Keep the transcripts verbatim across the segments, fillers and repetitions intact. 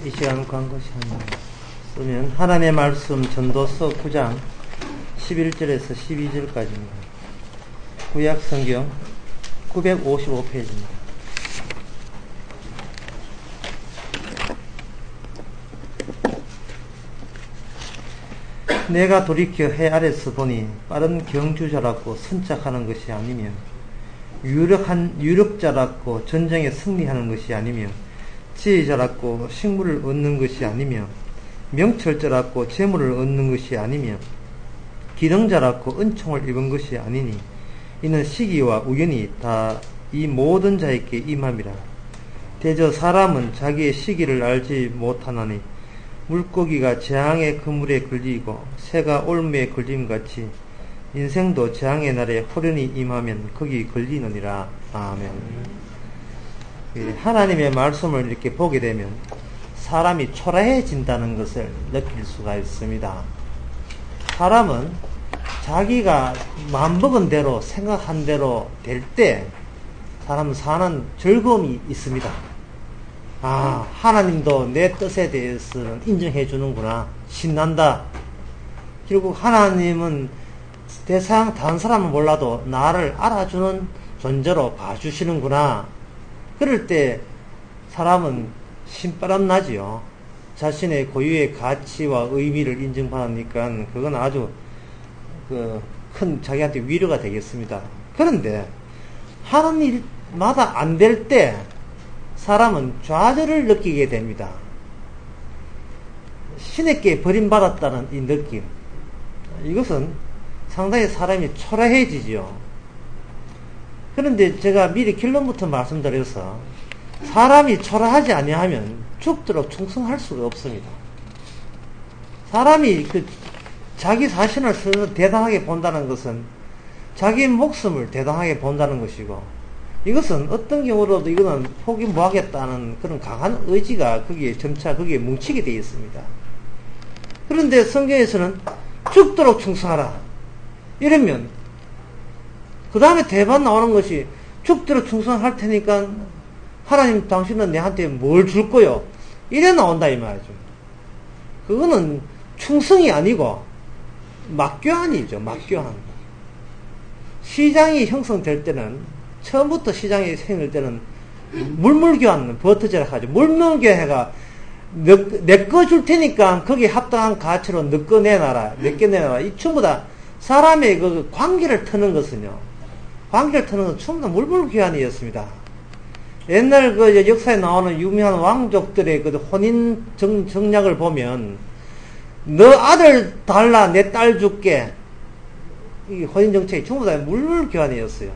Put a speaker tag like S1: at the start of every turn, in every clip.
S1: 이 시간 광고시 하나 쓰면 하나님의 말씀 전도서 구 장 십일 절에서 십이 절까지입니다. 구약 성경 구백오십오 페이지입니다. 내가 돌이켜 해 아래서 보니 빠른 경주자랍고 선착하는 것이 아니며 유력한 유력자랍고 전쟁에 승리하는 것이 아니며 지혜자랍고 식물을 얻는 것이 아니며 명철자랍고 재물을 얻는 것이 아니며 기능자랍고 은총을 입은 것이 아니니 이는 시기와 우연이 다 이 모든 자에게 임함이라. 대저 사람은 자기의 시기를 알지 못하나니 물고기가 재앙의 그물에 걸리고 새가 올무에 걸림같이 인생도 재앙의 날에 호련히 임하면 거기 걸리느니라. 아멘. 하나님의 말씀을 이렇게 보게 되면 사람이 초라해진다는 것을 느낄 수가 있습니다. 사람은 자기가 마음먹은 대로 생각한 대로 될 때 사람은 사는 즐거움이 있습니다. 아, 하나님도 내 뜻에 대해서는 인정해 주는구나. 신난다. 결국 하나님은 대상 다른 사람은 몰라도 나를 알아주는 존재로 봐주시는구나. 그럴 때 사람은 신바람 나지요. 자신의 고유의 가치와 의미를 인정받으니까 그건 아주 그 큰 자기한테 위로가 되겠습니다. 그런데 하는 일마다 안 될 때 사람은 좌절을 느끼게 됩니다. 신에게 버림받았다는 이 느낌, 이것은 상당히 사람이 초라해지죠. 그런데 제가 미리 결론부터 말씀드려서 사람이 초라하지 아니하면 죽도록 충성할 수가 없습니다. 사람이 그 자기 자신을 대단하게 본다는 것은 자기 목숨을 대단하게 본다는 것이고, 이것은 어떤 경우로도 이거는 포기 못하겠다는 그런 강한 의지가 거기에 점차 거기에 뭉치게 되어 있습니다. 그런데 성경에서는 죽도록 충성하라 이러면 그 다음에 대반 나오는 것이 죽도록 충성할 테니까 하나님 당신은 내한테 뭘 줄 거요? 이래 나온다 이 말이죠. 그거는 충성이 아니고 막교환이죠. 막교환. 시장이 형성될 때는, 처음부터 시장이 생길 때는 물물교환, 버터제라 하죠. 물물교환해가 내 거 줄 테니까 거기에 합당한 가치로 너 거 내놔라, 내 거 내놔라. 이 전부 다 사람의 그 관계를 트는 것은요, 관계를 트는 것은 전부 다 물물교환이었습니다. 옛날 그 역사에 나오는 유명한 왕족들의 그 혼인 정, 정략을 보면, 너 아들 달라, 내 딸 줄게. 이 혼인 정책이 전부 다 물물교환이었어요.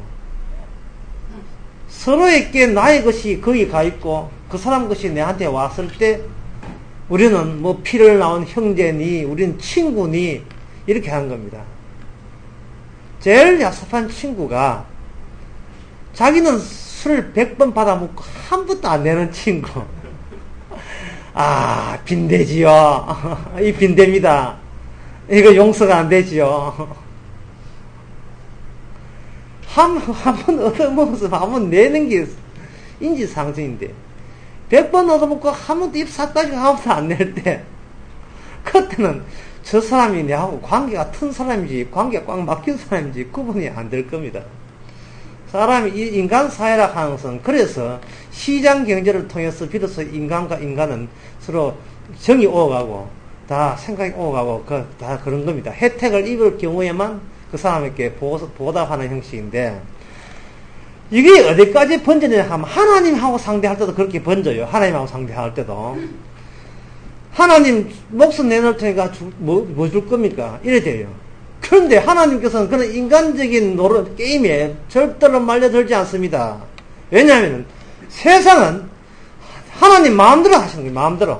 S1: 서로에게 나의 것이 거기 가 있고 그 사람 것이 내한테 왔을 때 우리는 뭐 피를 나온 형제니 우리는 친구니 이렇게 하는 겁니다. 제일 야습한 친구가 자기는 술 백 번 받아먹고 한 번도 안 내는 친구. 아, 빈대지요. 이 빈대입니다. 이거 용서가 안 되지요. 한, 한 번 얻어먹어서 한 번 내는 게 인지상정인데, 백 번 얻어먹고 한 번도 입 싹 다시고 한 번도 안 낼 때, 그때는 저 사람이 내하고 관계가 튼 사람인지, 관계가 꽉 막힌 사람인지 구분이 안 될 겁니다. 사람이, 이 인간 사회라 하는 것은, 그래서 시장 경제를 통해서 비로소 인간과 인간은 서로 정이 오가고, 다 생각이 오가고, 그, 다 그런 겁니다. 혜택을 입을 경우에만 그 사람에게 보답하는 형식인데, 이게 어디까지 번지느냐 하면 하나님하고 상대할 때도 그렇게 번져요. 하나님하고 상대할 때도. 하나님 목숨 내놓을 테니까 주, 뭐, 뭐 줄 겁니까? 이래 돼요. 그런데 하나님께서는 그런 인간적인 노릇, 게임에 절대로 말려들지 않습니다. 왜냐하면 세상은 하나님 마음대로 하시는 거예요. 마음대로.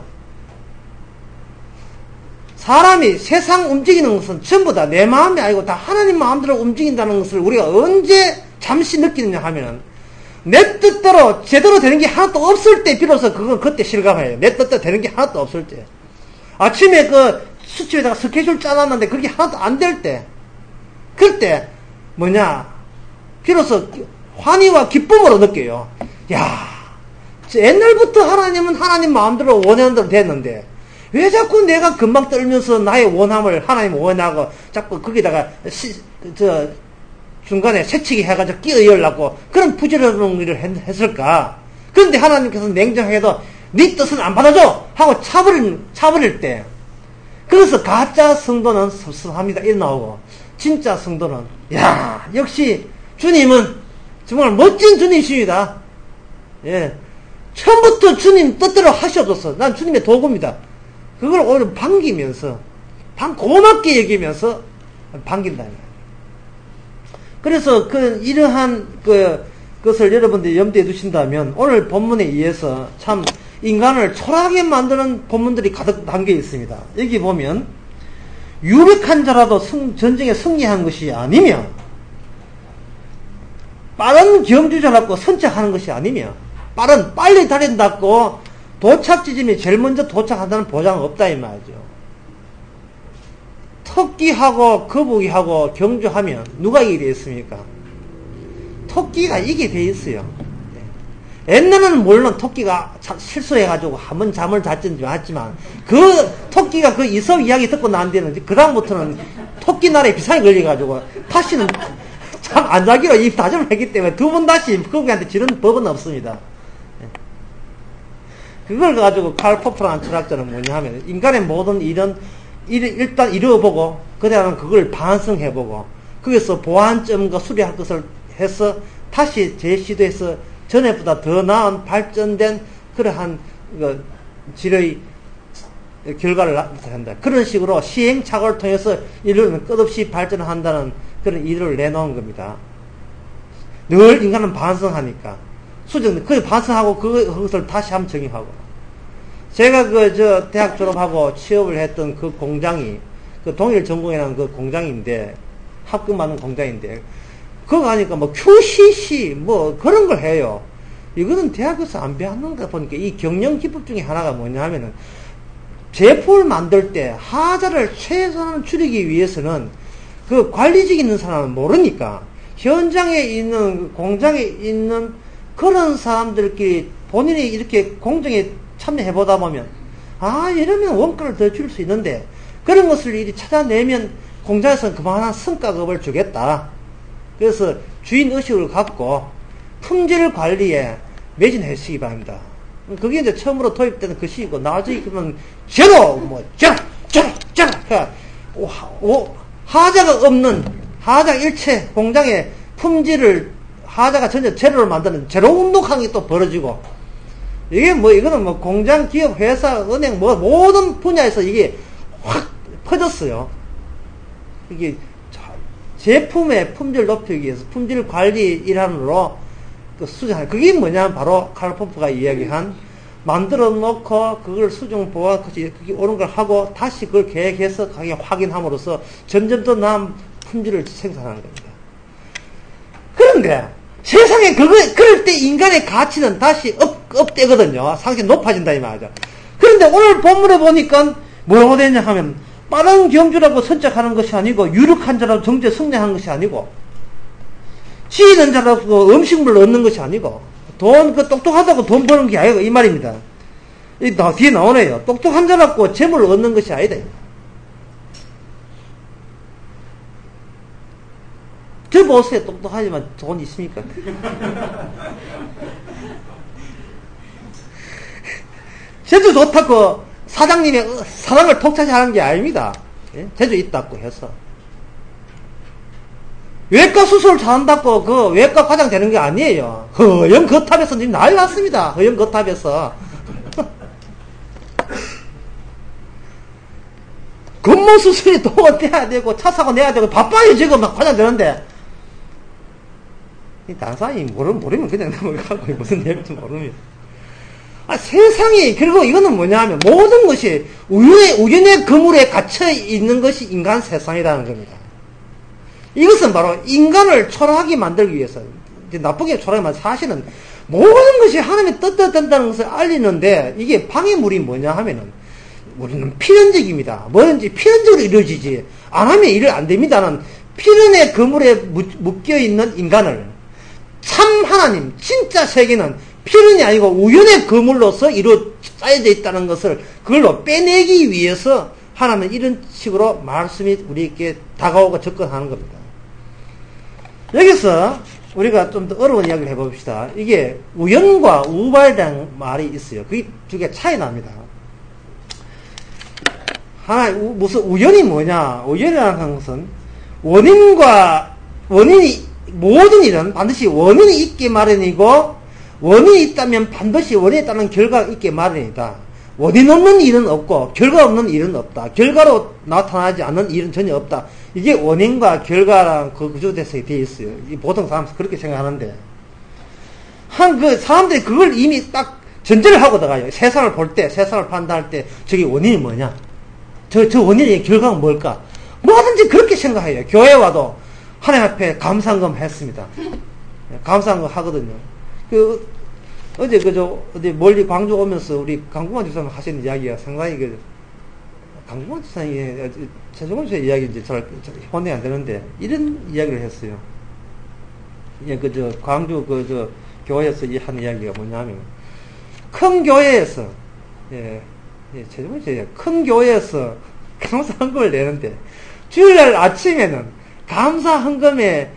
S1: 사람이 세상 움직이는 것은 전부 다 내 마음이 아니고 다 하나님 마음대로 움직인다는 것을 우리가 언제 잠시 느끼느냐 하면은, 내 뜻대로 제대로 되는 게 하나도 없을 때 비로소 그건 그때 실감해요. 내 뜻대로 되는 게 하나도 없을 때. 아침에 그 수첩에다가 스케줄 짜놨는데 그게 하나도 안 될 때, 그때 뭐냐, 비로소 환희와 기쁨으로 느껴요. 야, 옛날부터 하나님은 하나님 마음대로 원하는 대로 됐는데 왜 자꾸 내가 금방 떨면서 나의 원함을 하나님 원하고 자꾸 거기다가 시, 저 중간에 새치기 해가지고 끼어열라고 그런 부지런한 일을 했, 했을까? 그런데 하나님께서 냉정하게도 네 뜻은 안 받아줘 하고 차버릴 차버릴 때 그래서 가짜 성도는 섭섭합니다 이래 나오고 진짜 성도는 야 역시 주님은 정말 멋진 주님이십니다. 예. 처음부터 주님 뜻대로 하셔줘서 난 주님의 도구입니다. 그걸 오히려 반기면서 반 고맙게 여기면서 반긴다. 그래서 그 이러한 그 것을 여러분들이 염두에 두신다면 오늘 본문에 의해서 참 인간을 초라하게 만드는 본문들이 가득 담겨 있습니다. 여기 보면 유력한 자라도 승, 전쟁에 승리한 것이 아니며 빠른 경주자라고 선착하는 것이 아니며 빠른 빨리 달린다고 도착 지점이 제일 먼저 도착한다는 보장은 없다 이 말이죠. 토끼하고 거북이하고 경주하면 누가 이기게 되어 있습니까? 토끼가 이기게 되어 있어요. 옛날에는 물론 토끼가 실수해가지고 한번 잠을 잤든지 왔지만 그 토끼가 그 이섭 이야기 듣고 난 뒤에는 그 다음부터는 토끼 날에 비상이 걸려가지고 다시는 잠 안 자기로 이 다짐을 했기 때문에 두 번 다시 거북이한테 지른 법은 없습니다. 그걸 가지고 칼 포프라는 철학자는 뭐냐 하면 인간의 모든 일은 일단 이루어보고 그 다음에 그걸 반성해보고 거기서 보완점과 수리할 것을 해서 다시 재시도해서 전에보다 더 나은 발전된 그러한 그 질의 결과를 한다. 그런 식으로 시행착오를 통해서 이를 끝없이 발전한다는 그런 일을 내놓은 겁니다. 늘 인간은 반성하니까 수정 그 반성하고 그것을 다시 한번 정의하고 제가 그 저 대학 졸업하고 취업을 했던 그 공장이 그 동일 전공이라는 그 공장인데 합격받는 공장인데 그거 하니까 뭐 큐시씨 뭐 그런 걸 해요. 이거는 대학에서 안 배웠는가 보니까 이 경영 기법 중에 하나가 뭐냐 하면은 제품을 만들 때 하자를 최소한 줄이기 위해서는 그 관리직 있는 사람은 모르니까 현장에 있는 공장에 있는 그런 사람들끼리 본인이 이렇게 공정에 참여해 보다 보면 아 이러면 원가를 더 줄 수 있는데 그런 것을 이리 찾아내면 공장에서는 그만한 성과급을 주겠다. 그래서 주인 의식을 갖고 품질 관리에 매진하시기 바랍니다. 그게 이제 처음으로 도입되는 것이고 나중에 그러면 제로 뭐 제로 제로 제로 오, 오, 하자가 없는 하자 일체 공장에 품질을 하자가 전혀 제로를 만드는 제로 운동항이 또 벌어지고 이게 뭐 이거는 뭐 공장 기업 회사 은행 뭐 모든 분야에서 이게 확 퍼졌어요. 이게 제품의 품질 높이기 위해서 품질 관리 일환으로 그 수정하는 그게 뭐냐면 바로 칼 포프가 이야기한 만들어 놓고 그걸 수정 보완 그게 옳은 걸 하고 다시 그걸 계획해서 가게 확인함으로써 점점 더 나은 품질을 생산하는 겁니다. 그런데 세상에 그거 그럴 때 인간의 가치는 다시 업, 업되거든요. 상당히 높아진다 이 말이죠. 그런데 오늘 본문에 보니까 뭐라고 되냐 하면 빠른 경주라고 선착하는 것이 아니고 유력한 자라고 정제 승리하는 것이 아니고 지혜 있는 자라고 음식물을 얻는 것이 아니고 돈 그 똑똑하다고 돈 버는 게 아니고 이 말입니다. 이 나, 뒤에 나오네요. 똑똑한 자라고 재물을 얻는 것이 아니다. 저 보세요. 똑똑하지만 돈 있습니까? 제주 좋다고 사장님의 사랑을 독차지하는 게 아닙니다. 예? 제주 있다고 해서 외과 수술 잘한다고 그 외과 과장 되는 게 아니에요. 허영 거탑에서 지금 난리 났습니다. 허영 거탑에서 근무 수술이 또 어때야 되고 차 사고 내야 되고 바빠요. 지금 막 과장 되는데 이 다른 사람이 모르면, 모르면 그냥 넘어가고 무슨 내용인지 모르면 아, 세상이 그리고 이거는 뭐냐 하면 모든 것이 우연의, 우연의 그물에 갇혀 있는 것이 인간 세상이라는 겁니다. 이것은 바로 인간을 초라하게 만들기 위해서 이제 나쁘게 초라하게 만들 사실은 모든 것이 하나님의 뜻대로 된다는 것을 알리는데 이게 방해물이 뭐냐 하면은 우리는 필연적입니다. 뭐든지 필연적으로 이루어지지 안 하면 일을 안 됩니다는 필연의 그물에 묶여 있는 인간을 참 하나님 진짜 세계는 필연이 아니고 우연의 거물로서 이루 쌓여져 있다는 것을 그걸로 빼내기 위해서 하나님은 이런 식으로 말씀이 우리에게 다가오고 접근하는 겁니다. 여기서 우리가 좀 더 어려운 이야기를 해봅시다. 이게 우연과 우발이라는 말이 있어요. 그게 두 개 차이 납니다. 하나, 무슨 우연이 뭐냐? 우연이라는 것은 원인과, 원인이, 모든 일은 반드시 원인이 있기 마련이고, 원인이 있다면 반드시 원인에 따른 결과가 있기 마련이다. 원인 없는 일은 없고, 결과 없는 일은 없다. 결과로 나타나지 않는 일은 전혀 없다. 이게 원인과 결과랑 그 구조대석이 되어 있어요. 보통 사람들은 그렇게 생각하는데, 한, 그, 사람들이 그걸 이미 딱 전제를 하고 들어가요. 세상을 볼 때, 세상을 판단할 때, 저게 원인이 뭐냐? 저, 저 원인의 결과가 뭘까? 뭐든지 그렇게 생각해요. 교회 와도 하나님 앞에 감사한금 했습니다. 감사한금 하거든요. 그, 어제 그저, 어디 멀리 광주 오면서 우리 강구만 집사님 하시는 이야기가 상당히 그, 강구만 집사님이, 최종원 씨의 이야기인지 잘, 혼내 안 되는데, 이런 이야기를 했어요. 예, 그, 저, 광주 그, 저, 교회에서 하는 이야기가 뭐냐면, 큰 교회에서, 예, 예, 최종원 씨, 큰 교회에서 감사헌금을 내는데, 주일날 아침에는 감사헌금에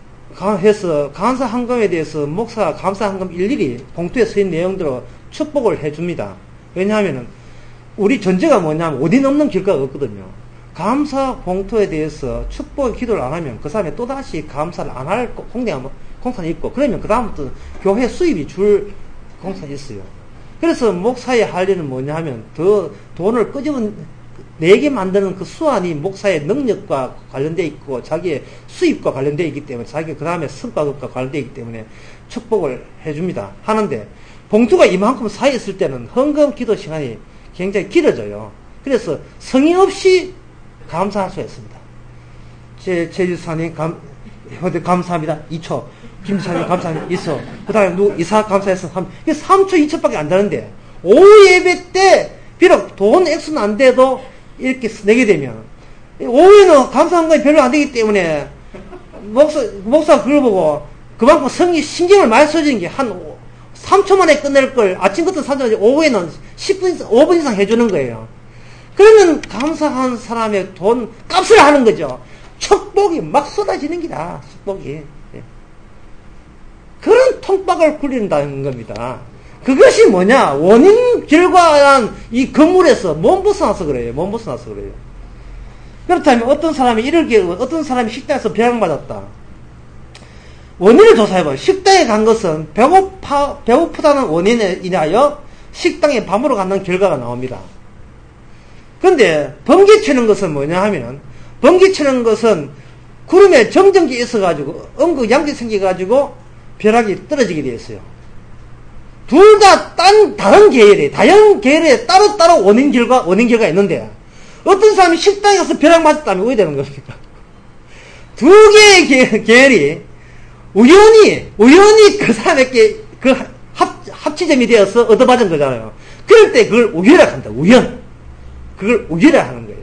S1: 해서 감사헌금에 대해서 목사가 감사헌금 일일이 봉투에 쓰인 내용대로 축복을 해줍니다. 왜냐하면은 우리 전제가 뭐냐면 원인 없는 결과가 없거든요. 감사 봉투에 대해서 축복의 기도를 안 하면 그 사람이 또다시 감사를 안 할 공대가 공산이 있고, 그러면 그 다음부터 교회 수입이 줄 공산이 있어요. 그래서 목사의 할 일은 뭐냐 하면 더 돈을 끄집어 내게 만드는 그 수완이 목사의 능력과 관련되어 있고 자기의 수입과 관련되어 있기 때문에 자기가 그 다음에 성과급과 관련되어 있기 때문에 축복을 해줍니다. 하는데 봉투가 이만큼 쌓여있을 때는 헌금 기도 시간이 굉장히 길어져요. 그래서 성의 없이 감사할 수 있습니다. 제, 제주사님 감, 감사합니다. 이 초. 김사님 감사합니다. 이 초. 그 다음에 누구, 이사 감사해서 삼 초. 이게 삼 초, 이 초밖에 안 되는데, 오후 예배 때, 비록 돈 액수는 안 돼도, 이렇게 내게 되면, 오후에는 감사한 건 별로 안 되기 때문에, 목사, 목사가 그걸 보고, 그만큼 성이 신경을 많이 써지는 게 한 삼 초 만에 끝낼 걸, 아침부터 삼 초, 오후에는 십 분, 오 분 이상 해주는 거예요. 그러면 감사한 사람의 돈 값을 하는 거죠. 축복이 막 쏟아지는 기다, 축복이. 그런 통박을 굴린다는 겁니다. 그것이 뭐냐? 원인, 결과한 이 건물에서 몸 벗어나서 그래요. 몸 벗어나서 그래요. 그렇다면 어떤 사람이 이렇게, 어떤 사람이 식당에서 배양받았다. 원인을 조사해봐요. 식당에 간 것은 배고파, 배고프다는 원인에 인하여 식당에 밤으로 가는 결과가 나옵니다. 근데 번개치는 것은 뭐냐 하면, 번개치는 것은 구름에 정전기 있어가지고, 엉그 양기 생겨가지고, 벼락이 떨어지게 되어 있어요. 둘 다 딴, 다른 계열에, 다른 계열에 따로따로 원인 결과, 원인 결과가 있는데, 어떤 사람이 식당에 가서 벼락 맞았다면 왜 되는 겁니까? 두 개의 계, 계열이 우연히, 우연히 그 사람에게 그 합, 합치점이 되어서 얻어맞은 거잖아요. 그럴 때 그걸 우연이라고 한다, 우연. 그걸 우연이라고 하는 거예요.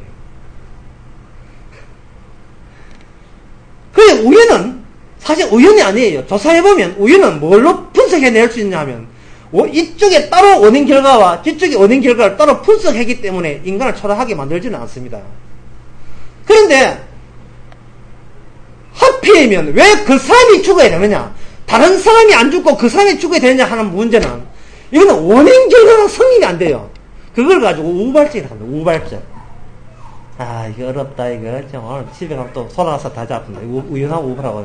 S1: 그래, 우연은 사실 우연이 아니에요. 조사해보면 우연은 뭘로 분석해낼 수 있냐 하면, 이쪽에 따로 원인 결과와 저쪽에 원인 결과를 따로 분석했기 때문에 인간을 초라하게 만들지는 않습니다. 그런데 하필이면 왜 그 사람이 죽어야 되느냐, 다른 사람이 안 죽고 그 사람이 죽어야 되느냐 하는 문제는, 이거는 원인 결과가 성립이 안 돼요. 그걸 가지고 우발적이라고 합니다. 우발적. 아, 이거 어렵다, 이거. 오늘 집에 가면 또 소나가서 다 잡힌다. 우연하고 우발하고.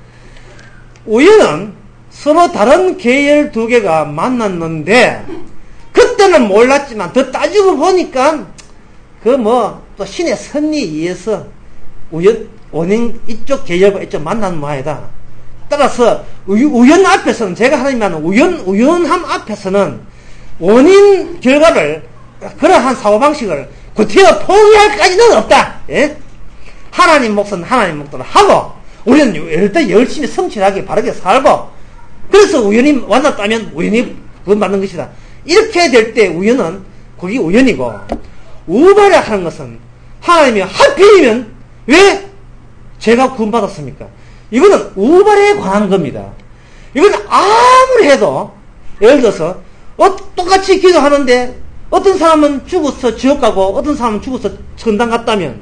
S1: 우연은 서로 다른 계열 두 개가 만났는데, 그때는 몰랐지만, 더 따지고 보니까, 그 뭐, 또 신의 섭리에 의해서, 우연, 원인, 이쪽 계열과 이쪽 만나는 모양이다. 따라서, 우연 앞에서는, 제가 하나님 하는 우연, 우연함 앞에서는, 원인 결과를, 그러한 사고방식을 구태여 포기할까지는 없다. 예? 하나님 몫은 하나님 몫대로 하고, 우리는 일단 열심히 성실하게 바르게 살고, 그래서 우연히 만났다면 우연히 구원받는 것이다. 이렇게 될 때 우연은 그게 우연이고, 우발을 하는 것은 하나님이 하필이면 왜 제가 구원받았습니까? 이거는 우발에 관한 겁니다. 이건 아무리 해도 예를 들어서 어, 똑같이 기도하는데 어떤 사람은 죽어서 지옥 가고 어떤 사람은 죽어서 천당 갔다면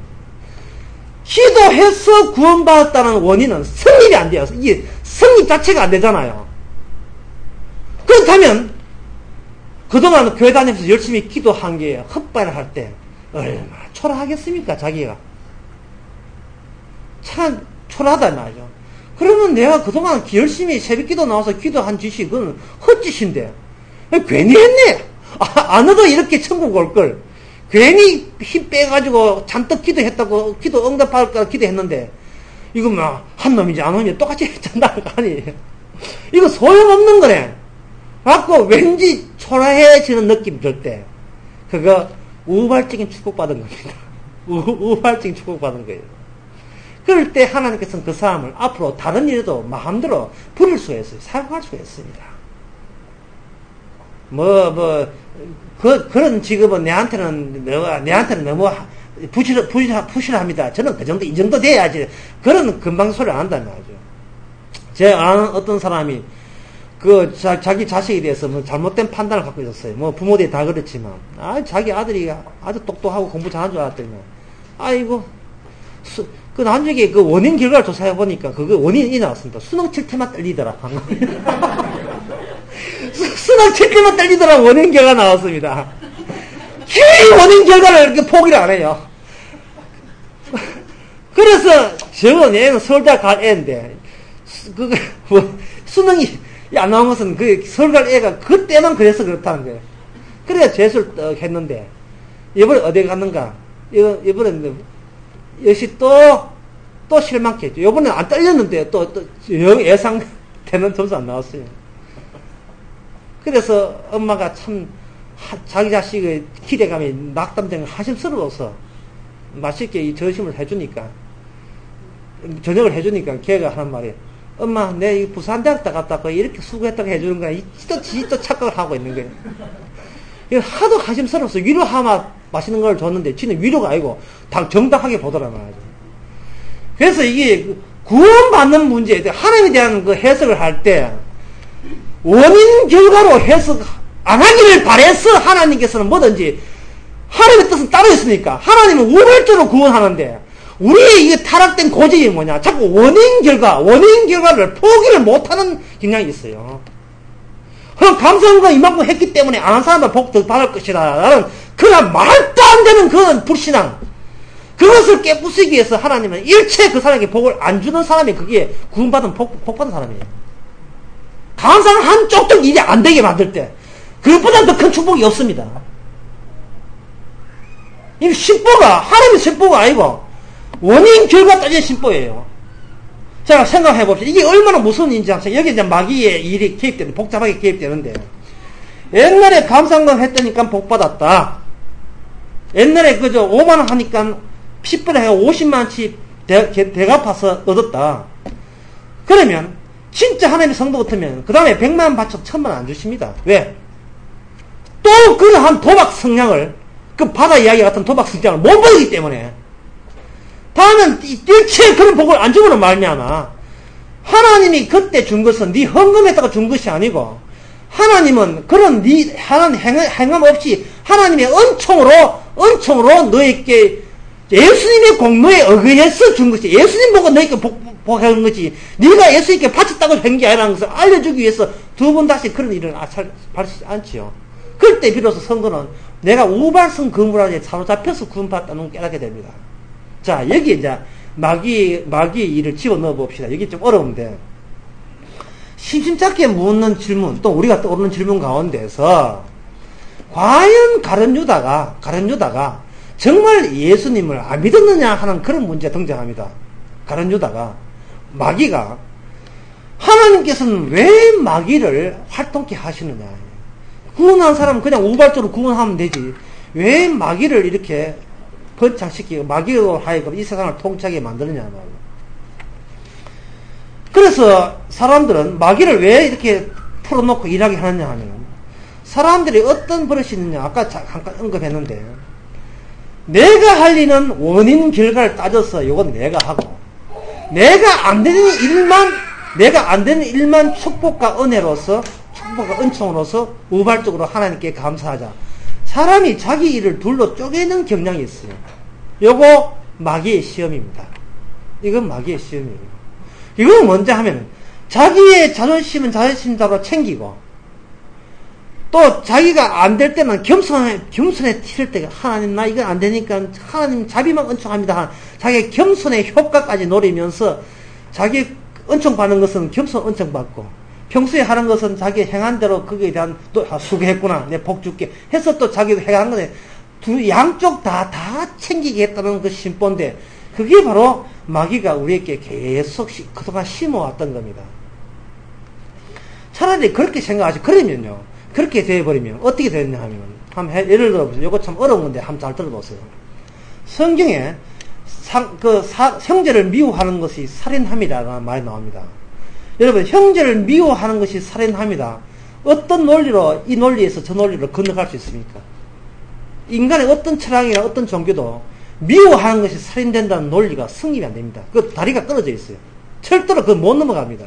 S1: 기도해서 구원받았다는 원인은 성립이 안 돼요. 이게 성립 자체가 안 되잖아요. 그렇다면 그동안 교회 다니면서 열심히 기도한 게 헛발을 할 때 얼마나 초라하겠습니까? 자기가 참 초라하단 말이죠. 그러면 내가 그동안 열심히 새벽기도 나와서 기도한 짓이 그건 헛짓인데 괜히 했네. 아, 안 해도 이렇게 천국 올 걸. 괜히 힘 빼가지고 잔뜩 기도했다고 기도 응답할까 기도했는데 이거 뭐 한 놈이지 안 놈이지 똑같이 했잖아. 아니 이거 소용없는 거네. 갖고 왠지 초라해지는 느낌 들 때 그거 우발적인 축복받은 겁니다. 우, 우발적인 축복받은 거예요. 그럴 때 하나님께서는 그 사람을 앞으로 다른 일에도 마음대로 부릴 수가 있어요. 사용할 수가 있습니다. 뭐, 뭐, 그, 그런 직업은 내한테는, 내가, 내한테는 너무 부실, 부실, 부실합니다. 저는 그 정도, 이 정도 돼야지. 그런 금방 소리 안 한단 말이죠. 제 아는 어떤 사람이, 그, 자, 자기 자식에 대해서 뭐 잘못된 판단을 갖고 있었어요. 뭐 부모들이 다 그렇지만. 아, 자기 아들이 아주 똑똑하고 공부 잘하는 줄 알았더니, 아이고, 수, 그 나중에 그 원인 결과를 조사해보니까 그거 원인이 나왔습니다. 수능 칠 때만 떨리더라. 수능 칠 때만 떨리더라. 원인 결과 나왔습니다. 이 원인 결과를 이렇게 포기를 안 해요. 그래서 저건 얘는 서울대학 갈 애인데 그 뭐, 수능이 안 나온 것은 그 서울 갈 애가 그때만 그래서 그렇다는 거예요. 그래야 재수를 떡 했는데 이번에 어디 갔는가? 이번 이번에 역시 또, 또 실망케 했죠. 요번엔 안 떨렸는데, 또, 또, 예상되는 점수 안 나왔어요. 그래서 엄마가 참, 하, 자기 자식의 기대감이 낙담된 하심스러워서 맛있게 이 점심을 해주니까, 저녁을 해주니까 걔가 하는 말이, 엄마, 내 이 부산대학 갔다가 이렇게 수고했다고 해주는 거야. 또, 지 또 착각을 하고 있는 거예요. 하도 하심스러워서 위로하마 맛있는 걸 줬는데 지는 위로가 아니고 정당하게 보더란 말이죠. 그래서 이게 구원받는 문제에 대해 하나님에 대한 그 해석을 할 때 원인 결과로 해석 안 하기를 바래서 하나님께서는 뭐든지 하나님의 뜻은 따로 있으니까 하나님은 우발적으로 구원하는데 우리의 이게 타락된 고집이 뭐냐? 자꾸 원인 결과, 원인 결과를 포기를 못하는 경향이 있어요. 그럼 감사함과 이만큼 했기 때문에 안 한 사람은 복 더 받을 것이다. 라는 그런 말도 안 되는 그런 불신앙. 그것을 깨부수기 위해서 하나님은 일체 그 사람에게 복을 안 주는 사람이 그게 구원받은 복, 복 받은 사람이에요. 감사는 한쪽도 일이 안 되게 만들 때 그것보다 더 큰 축복이 없습니다. 이 신보가 하나님의 신보가 아니고 원인 결과 따지는 신보예요. 자, 생각해 봅시다. 이게 얼마나 무서운 일인지 합시다. 여기 이제 마귀의 일이 개입되는, 복잡하게 개입되는데. 옛날에 감상금 했더니까 복 받았다. 옛날에 그저 오만 원 하니까 십 분에 오십만 원치 대, 대갚아서 얻었다. 그러면, 진짜 하나님의 성도 같으면, 그 다음에 백만 원 바쳐도 천만 원 안 주십니다. 왜? 또 그러한 도박 성향을, 그 바다 이야기 같은 도박 성향을 못 보이기 때문에, 다음은 일체 그런 복을 안 주고는 말미암아 하나님이 그때 준 것은 네 헌금했다가 준 것이 아니고 하나님은 그런 네 하나님 행함, 행함 없이 하나님의 은총으로 은총으로 너에게 예수님의 공로에 의해서 준 것이 예수님 보고 너에게 복, 복한 거지 네가 예수님께 바쳤다고 한 게 아니라는 것을 알려주기 위해서 두 번 다시 그런 일을 바르지 않지요. 그럴 때 비로소 성도는 내가 우발성 그물안에 사로잡혀서 구원받았다는 걸 깨닫게 됩니다. 자, 여기 이제 마귀, 마귀 일을 집어넣어 봅시다. 여기 좀 어려운데. 심심찮게 묻는 질문, 또 우리가 떠오르는 질문 가운데서, 과연 가룟 유다가, 가룟 유다가 정말 예수님을 안 믿었느냐 하는 그런 문제가 등장합니다. 가룟 유다가, 마귀가, 하나님께서는 왜 마귀를 활동케 하시느냐. 구원한 사람은 그냥 우발적으로 구원하면 되지. 왜 마귀를 이렇게 번창시키고 마귀로 하여금 이 세상을 통치하게 만드느냐 말이야. 그래서 사람들은 마귀를 왜 이렇게 풀어놓고 일하게 하느냐 하면 사람들이 어떤 버릇이 있느냐 아까 잠깐 언급했는데 내가 할 일은 원인 결과를 따져서 이건 내가 하고 내가 안 되는 일만 내가 안 되는 일만 축복과 은혜로서 축복과 은총으로서 우발적으로 하나님께 감사하자. 사람이 자기 일을 둘로 쪼개는 경향이 있어요. 요거 마귀의 시험입니다. 이건 마귀의 시험이에요. 이건 뭔지 하면 자기의 자존심은 자존심대로 챙기고 또 자기가 안 될 때만 겸손해, 겸손에 튈 때가 하나님 나 이건 안 되니까 하나님 자비만 은총합니다. 자기의 겸손의 효과까지 노리면서 자기 은총 받는 것은 겸손 은총 받고 평소에 하는 것은 자기 행한 대로 거기에 대한 또 아, 수고했구나 내 복 줄게 해서 또 자기도 행한 거네. 두 양쪽 다 다 챙기겠다는 그 심보인데 그게 바로 마귀가 우리에게 계속 시, 그동안 심어왔던 겁니다. 차라리 그렇게 생각하지. 그러면요. 그렇게 되어버리면 어떻게 되느냐 하면 한번 예를 들어보세요. 이거 참 어려운 건데 한번 잘 들어보세요. 성경에 상, 그 사, 형제를 미워하는 것이 살인함이라는 말이 나옵니다. 여러분 형제를 미워하는 것이 살인함이다. 어떤 논리로 이 논리에서 저 논리로 건너갈 수 있습니까? 인간의 어떤 철학이나 어떤 종교도 미워하는 것이 살인된다는 논리가 성립이 안 됩니다. 그 다리가 끊어져 있어요. 절대로 그거 못 넘어갑니다.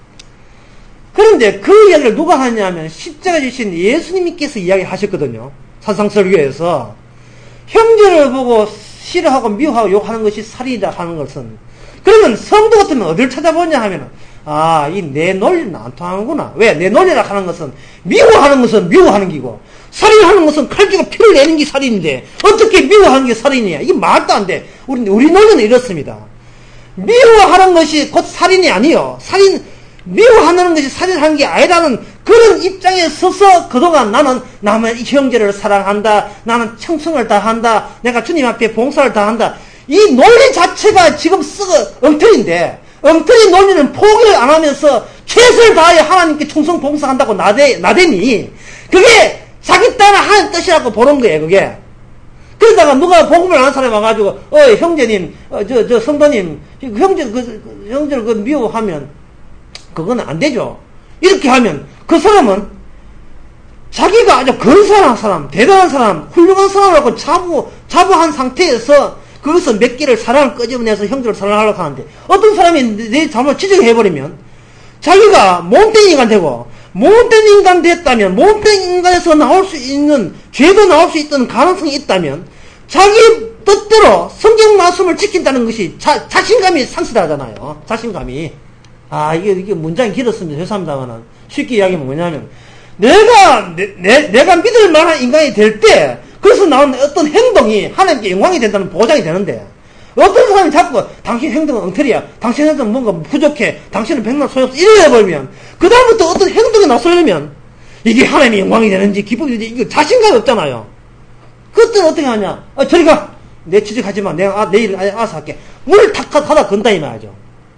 S1: 그런데 그 이야기를 누가 하냐면 십자가 지신 예수님께서 이야기하셨거든요. 산상설교에서 형제를 보고 싫어하고 미워하고 욕하는 것이 살인이다 하는 것은 그러면 성도 같으면 어딜 찾아보냐 하면 아, 이 내 논리는 안 통하는구나. 왜? 내 논리라 하는 것은 미워하는 것은 미워하는 기고 살인하는 것은 칼 쥐고 피를 내는 게 살인인데 어떻게 미워하는 게 살인이야? 이게 말도 안 돼. 우리, 우리 논리는 이렇습니다. 미워하는 것이 곧 살인이 아니요. 살인 미워하는 것이 살인하는 게 아니라는 그런 입장에 서서 그동안 나는 남의 형제를 사랑한다. 나는 청승을 다한다. 내가 주님 앞에 봉사를 다한다. 이 논리 자체가 지금 썩어 엉터리인데 엉터리 논리는 포기를 안 하면서 최선을 다하여 하나님께 충성 봉사한다고 나대, 나대니 그게 자기 따라 하는 뜻이라고 보는 거예요. 그게. 그러다가 누가 복음을 아는 사람이 와가지고 어 형제님 어, 저, 저 성도님 형제 그, 그 형제를 그 미워하면 그건 안 되죠. 이렇게 하면 그 사람은 자기가 아주 근사한 사람, 대단한 사람, 훌륭한 사람이라고 자부, 자부한 상태에서 그것을 몇 개를 사랑을 끄집어내서 형제를 사랑하려고 하는데 어떤 사람이 내 잘못 지적해버리면 자기가 몸된 인간 되고 못된 인간 됐다면 못된 인간에서 나올 수 있는 죄도 나올 수 있던 가능성이 있다면 자기 뜻대로 성경 말씀을 지킨다는 것이 자, 자신감이 상실하잖아요. 자신감이. 아, 이게, 이게 문장이 길었습니다. 죄송합니다만은. 쉽게 이야기하면 뭐냐면, 내가, 내, 내, 내가 믿을 만한 인간이 될 때, 그래서 나오는 어떤 행동이 하나님께 영광이 된다는 보장이 되는데, 어떤 사람이 자꾸, 당신 행동은 엉터리야. 당신 행동은 뭔가 부족해. 당신은 백날 소용없어. 이래 해버리면, 그다음부터 어떤 행동이 나서려면, 이게 하나님의 영광이 되는지, 기쁨이 되는지, 이거 자신감이 없잖아요. 그때는 어떻게 하냐? 아, 저리 가! 내 취직하지 마. 내가, 아, 내일 알아서 할게. 문을 탁 하다 건다, 이 말이죠.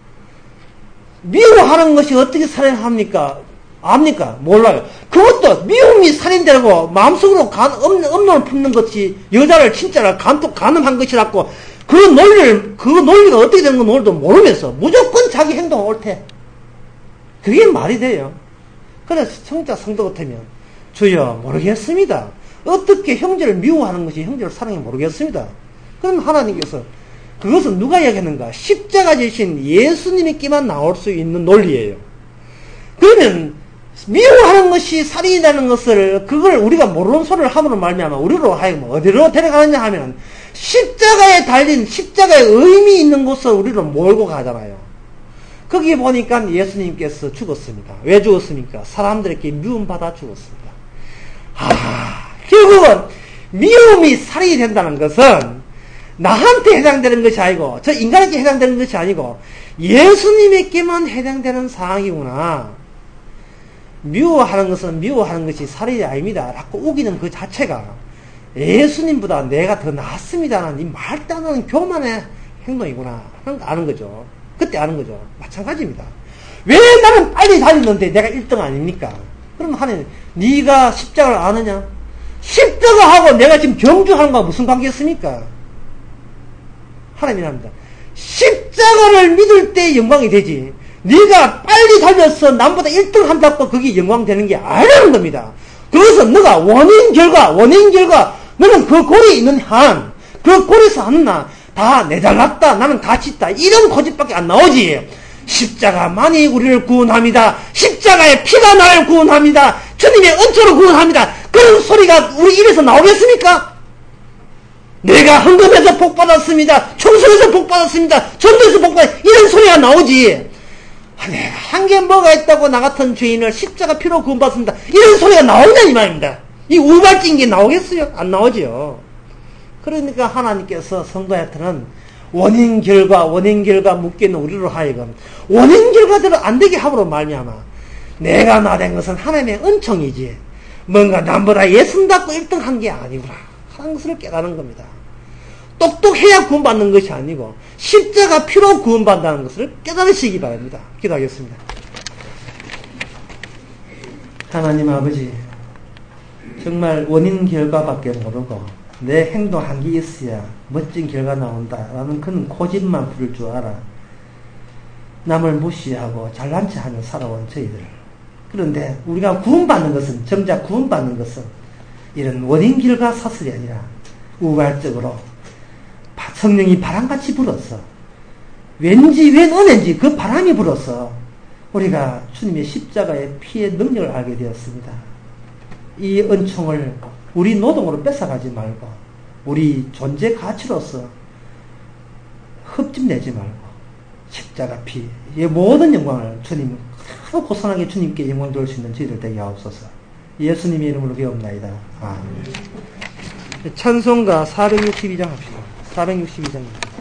S1: 미워하는 것이 어떻게 살인합니까? 압니까? 몰라요. 그것도 미움이 살인되고 마음속으로 간, 음, 음론을 품는 것이 여자를 진짜로 간통, 간음한 것이라고 그 논리를, 그 논리가 어떻게 되는 건지도 모르면서 무조건 자기 행동은 옳대. 그게 말이 돼요. 그래서 성자 성도 같으면 주여 모르겠습니다. 어떻게 형제를 미워하는 것이 형제를 사랑해 모르겠습니다. 그럼 하나님께서 그것은 누가 이야기하는가? 십자가 지신 예수님께만 나올 수 있는 논리예요. 그러면 미워하는 것이 살인이라는 것을 그걸 우리가 모르는 소리를 함으로 말미암아 우리로 하여금 어디로 데려가느냐 하면 십자가에 달린 십자가의 의미 있는 곳을 우리로 몰고 가잖아요. 거기 보니까 예수님께서 죽었습니다. 왜 죽었습니까? 사람들에게 미움받아 죽었습니다. 아, 결국은 미움이 살인이 된다는 것은 나한테 해당되는 것이 아니고 저 인간에게 해당되는 것이 아니고 예수님에게만 해당되는 상황이구나. 미워하는 것은 미워하는 것이 살인이 아닙니다 라고 우기는 그 자체가 예수님보다 내가 더 낫습니다라는 이 말도 안 되는 교만의 행동이구나 하는 거 아는 거죠. 그때 아는 거죠. 마찬가지입니다. 왜 나는 빨리 달렸는데 내가 일 등 아닙니까? 그럼 하나님 네가 십자가를 아느냐? 십자가하고 내가 지금 경주하는 거와 무슨 관계였습니까? 하나님이 합니다. 십자가를 믿을 때 영광이 되지. 네가 빨리 달려서 남보다 일 등 한다고 그게 영광 되는 게 아니라는 겁니다. 그래서 너가 원인 결과, 원인 결과, 너는 그 골에 있는 한, 그 골에서 하는 나, 다 내잘났다, 나는 가치있다, 이런 고집밖에 안 나오지. 십자가만이 우리를 구원합니다. 십자가의 피가 나를 구원합니다. 주님의 은총으로 구원합니다. 그런 소리가 우리 입에서 나오겠습니까? 내가 헌금해서 복받았습니다. 충성해서 복받았습니다. 전도해서 복받았습니다. 이런 소리가 나오지. 아, 내가 한 게 뭐가 있다고 나 같은 죄인을 십자가 피로 구원받습니다. 이런 소리가 나오냐 이 말입니다. 이 우발적인 게 나오겠어요? 안 나오죠. 그러니까 하나님께서 성도한테는 원인 결과 원인 결과 묶여있는 우리로 하여금 원인 결과대로 안 되게 함으로 말미암아 내가 나 된 것은 하나님의 은총이지 뭔가 남보다 예순답고 일 등 한 게 아니구나 하는 것을 깨달은 겁니다. 똑똑해야 구원받는 것이 아니고 십자가 피로 구원받는다는 것을 깨달으시기 바랍니다. 기도하겠습니다. 하나님 아버지, 정말 원인 결과밖에 모르고 내 행동 한 게 있어야 멋진 결과 나온다라는 그런 고집만 부릴 줄 알아. 남을 무시하고 잘난 체 하며 살아온 저희들. 그런데 우리가 구원받는 것은, 정작 구원받는 것은 이런 원인 결과 사슬이 아니라 우발적으로 성령이 바람같이 불어서 왠지 웬 은혜인지 그 바람이 불어서 우리가 주님의 십자가의 피의 능력을 알게 되었습니다. 이 은총을 우리 노동으로 뺏어가지 말고 우리 존재 가치로서 흡집내지 말고 십자가 피의 모든 영광을 주님 하루 고상하게 주님께 영광 돌릴 수 있는 저희들 되게 하옵소서. 예수님의 이름으로 기도합나이다. 아멘. 찬송가 사백육십이 장 합시다. 사백육십이 장입니다.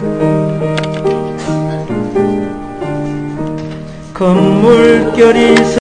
S1: 건물결이